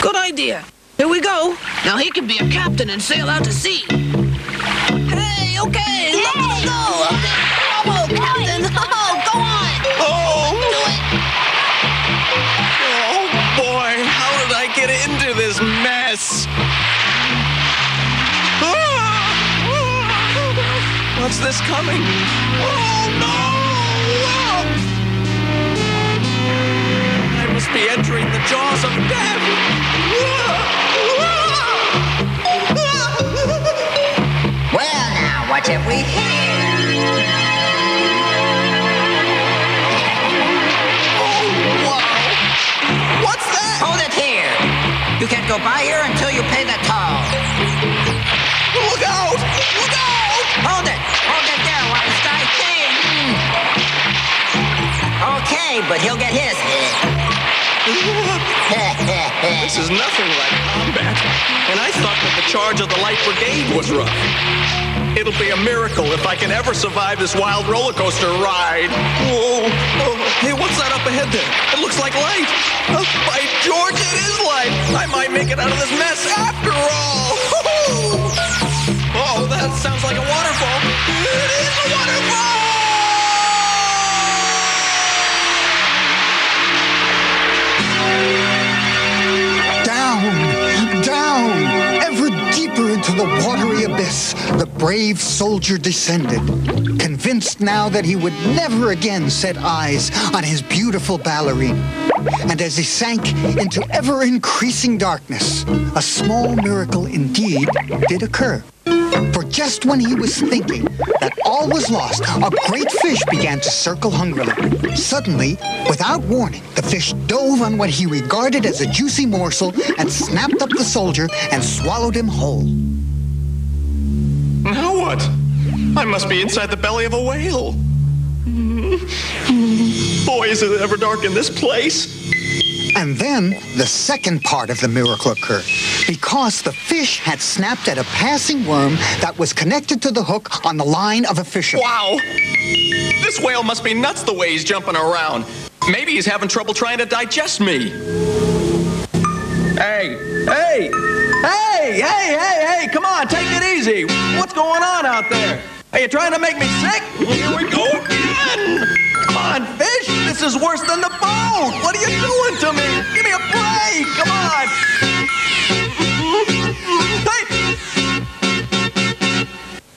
Good idea. Here we go. Now he can be a captain and sail out to sea. Hey, okay, look at us go. Bravo, Captain. Oh, go on. Oh! Do it. Oh, boy. How did I get into this mess? What's this coming? Oh, no! I must be entering the jaws of death. Well, now, what have we here? Oh, wow. What's that? Hold it here. You can't go by here until you pay the toll. Look out! Look out! Hold it. Hold it there, Wise Guy. Okay, but he'll get his. This is nothing like combat. And I thought that the charge of the Light Brigade was rough. It'll be a miracle if I can ever survive this wild roller coaster ride. Whoa. Oh, hey, what's that up ahead there? It looks like light. Oh, by George, it is light. I might make it out of this mess after all. Oh, that sounds like a waterfall. It is a waterfall! Down, ever deeper into the watery abyss, the brave soldier descended, convinced now that he would never again set eyes on his beautiful ballerina. And as he sank into ever-increasing darkness, a small miracle indeed did occur. For just when he was thinking that all was lost, a great fish began to circle hungrily. Suddenly, without warning, the fish dove on what he regarded as a juicy morsel and snapped up the soldier and swallowed him whole. Now what? I must be inside the belly of a whale. Boy, is it ever dark in this place. And then the second part of the miracle occurred, because the fish had snapped at a passing worm that was connected to the hook on the line of a fisherman. Wow! This whale must be nuts the way he's jumping around. Maybe he's having trouble trying to digest me. Hey, come on, take it easy. What's going on out there? Are you trying to make me sick? Here we go again. Come on, fish, this is worse than the